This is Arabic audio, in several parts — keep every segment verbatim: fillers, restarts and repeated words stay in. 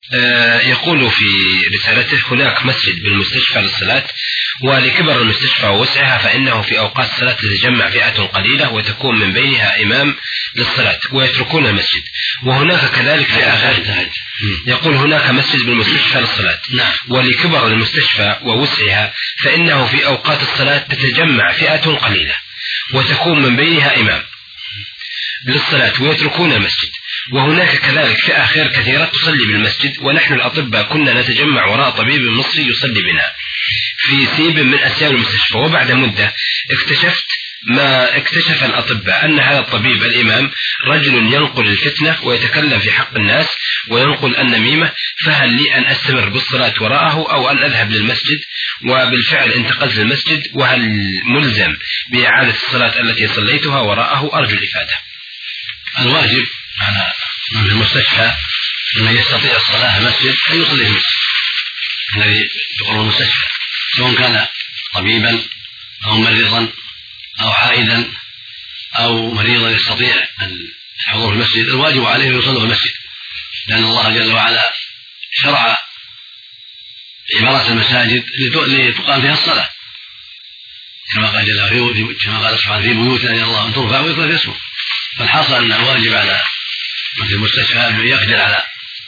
يقول في رسالته: هناك مسجد بالمستشفى للصلاة، ولكبر المستشفى ووسعها فإنه في أوقات الصلاة تتجمع فئة قليلة وتكون من بينها إمام للصلاة ويتركون المسجد. وهناك كذلك فئة، يقول هناك مسجد بالمستشفى للصلاة ولكبر المستشفى ووسعها فإنه في أوقات الصلاة تتجمع فئة قليلة وتكون من بينها إمام للصلاة ويتركون المسجد. وهناك كذلك فئة خير كثيرة تصلي بالمسجد، ونحن الأطباء كنا نتجمع وراء طبيب مصري يصلي بنا في سيب من أسياب المستشفى. وبعد مدة اكتشفت ما اكتشف الأطباء أن هذا الطبيب الإمام رجل ينقل الفتنة ويتكلم في حق الناس وينقل النميمة، فهل لي أن أستمر بالصلاة وراءه أو أن أذهب للمسجد؟ وبالفعل انتقلت للمسجد، وهل ملزم بإعادة الصلاة التي صليتها وراءه؟ أرجو الإفادة. الواجب على من في المستشفى من يستطيع الصلاة في المسجد أن يصلي في المسجد الذي يقرب المستشفى، سواء كان طبيبا أو مريضا أو عائدا أو مريضا يستطيع أن يحضر في المسجد. الواجب عليه أن يصلي في المسجد، لأن الله جل وعلا شرع عبارة المساجد لتقام فيها الصلاة، كما قال جل كما قال سبحانه: في بيوت أذن الله أن ترفع ويذكر فيها اسمه. فالحاصل أن الواجب على من في المستشفى أن يقدر على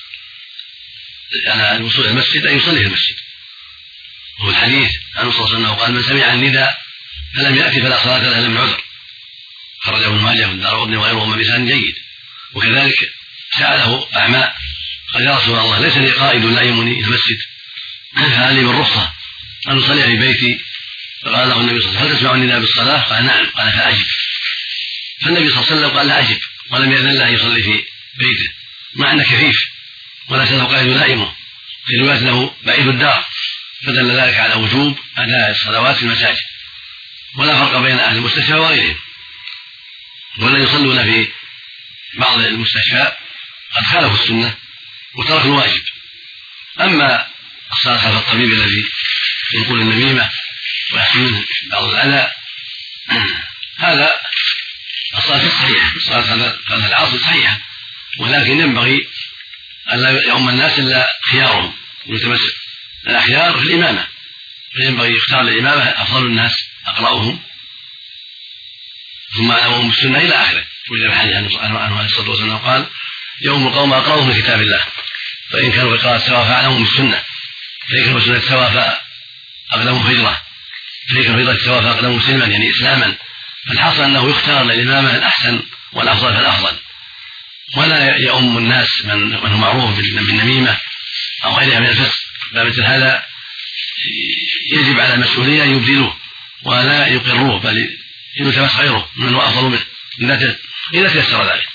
على الوصول إلى المسجد أن يصلي في المسجد. وفي الحديث عن صلى الله عليه وسلم قال: من سمع النداء فلم يأتي فلا صلاة له إلا من عذر، خرجه ابن ماجه والدارقطني وغيرهما بلسان جيد. وكذلك سأله أعمى: قال: يا رسول الله، ليس لي قائد لا يمني إلى المسجد، فهل لي بالرخصة أن أصلي في بيتي؟ فقال له النبي صلى الله عليه وسلم: هل تسمع النداء بالصلاة؟ قال: نعم. قال: فأجب. فالنبي صلى الله عليه وسلم قال: لا أجب، ولم يأذن له أن يصلي في بيته، مع أنه كفيف وليس له قائد لائمه، في رواية له بعيد الدار، فدل ذلك على وجوب أداء الصلوات في المساجد، ولا فرق بين أهل المستشفى وغيرهم، ولا يصلون في بعض المستشفى قد خالفوا السنة وتركوا الواجب. أما الصلاة خلف الطبيب الذي ينقل النميمة ويحصل منه بعض الأذى، هذا الصلاة صحيحة، الصلاة خلف العاصي صحيحة، ولكن ينبغي أن لا يؤم الناس إلا خيارهم، ويتمسك الأخيار في الإمامة، فينبغي يختار الإمامة أفضل الناس أقرأهم ثم أعلمهم بالسنة إلى آخره. وإذا الحديث عنه عليه الصلاة والسلام قال: يوم القوم أقرأهم من كتاب الله، فإن كانوا في قراءة سواء فأعلمهم بالسنة، فإن كانوا في السنة سواء فأقدموا هجرة، فإن كانوا في هجرة سواء فأقدموا سلما يعني إسلاما. فالحاصل أنه يختار للإمامة الأحسن والأفضل فالأفضل، ولا يؤم الناس من هو معروف بالنميمة أو غيرها من الفسق. فمثل هذا يجب على المسؤولية أن يبدلوه ولا يقروه، بل يلتمس غيره من هو أفضل منه إذا تيسر ذلك.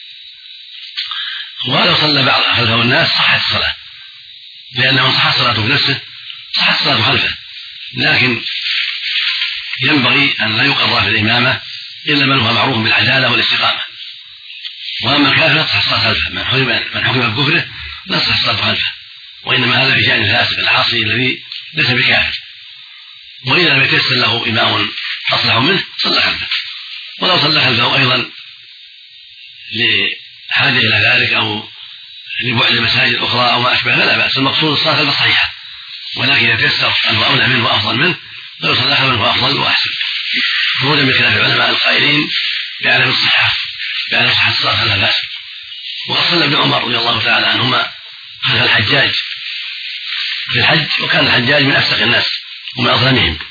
ولو صلى بعض خلفه الناس صحت الصلاة، لأن من صحت صلاته بنفسه صحت الصلاة خلفه، لكن ينبغي أن لا يقر في الإمامة إلا من هو معروف بالعدالة والاستقامة. وأما الكافر لا تصح الصلاة خلفه، من حكم بكفره لا تصح الصلاة خلفه، وإنما هذا في شأن الفاسق العاصي الذي ليس بكافر. وإذا لم يتيسر له إمام أصلح منه صلى خلفه، ولو صلى خلفه أيضا لحاجة إلى ذلك أو لبعد مساجد أخرى أو ما أشبه فلا بأس. المقصود الصلاة خلفه صحيحة، ولكن إذا تيسر أنه أولى منه وأفضل منه فلو صلى خلفه فهو أفضل وأحسن، خروجا من خلاف العلماء القائلين بعدم الصحة بعدم صحة الصلاة خلف الفاسق. وقد صلى ابن عمر رضي الله تعالى عنهما خلف الحجاج في الحج، وكان الحجاج من أفسق الناس ومن أظلمهم،